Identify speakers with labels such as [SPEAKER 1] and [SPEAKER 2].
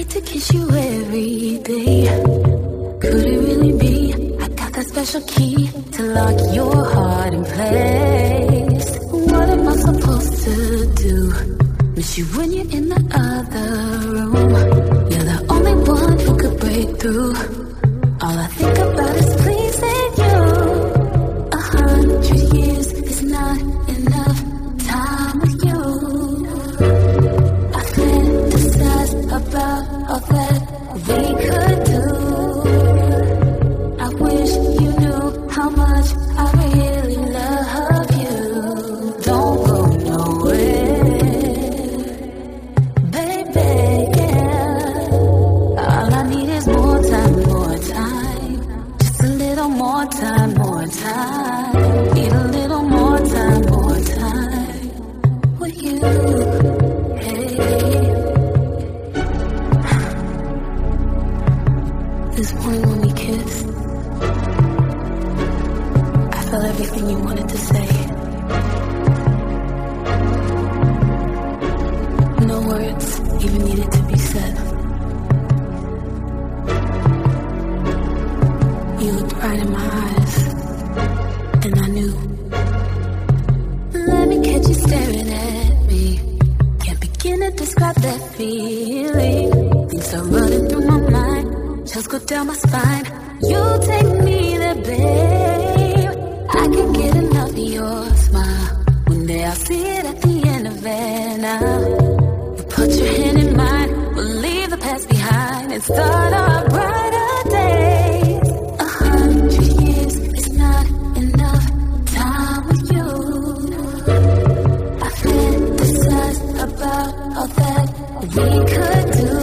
[SPEAKER 1] like to kiss you every day. Could it really be? I got that special key to lock your heart in place. What am I supposed to do? Miss you when you're in the other room. You're the only one who could break through. All I think about is pleasing you. 100 years is not enough time with you. I fantasize about all that we could do. I wish you knew how much I really love you. Don't go nowhere, baby, yeah. All I need is more time, more time. Just a little more time, more time. Need a little more time with you. Hey. This morning when we kissed, I felt everything you wanted to say. No words even needed to be said. You looked right in my eyes, and I knew. Let me catch you staring at me. Can't begin to describe that feeling. Things are running through my mind. Chills go down my spine. You take me there, babe. I can't get enough of your smile. One day I'll see it at the end of it now. You put your hand in mine. We'll leave the past behind and start our brighter days. 100 years is not enough time with you. I fantasize about all that we could do.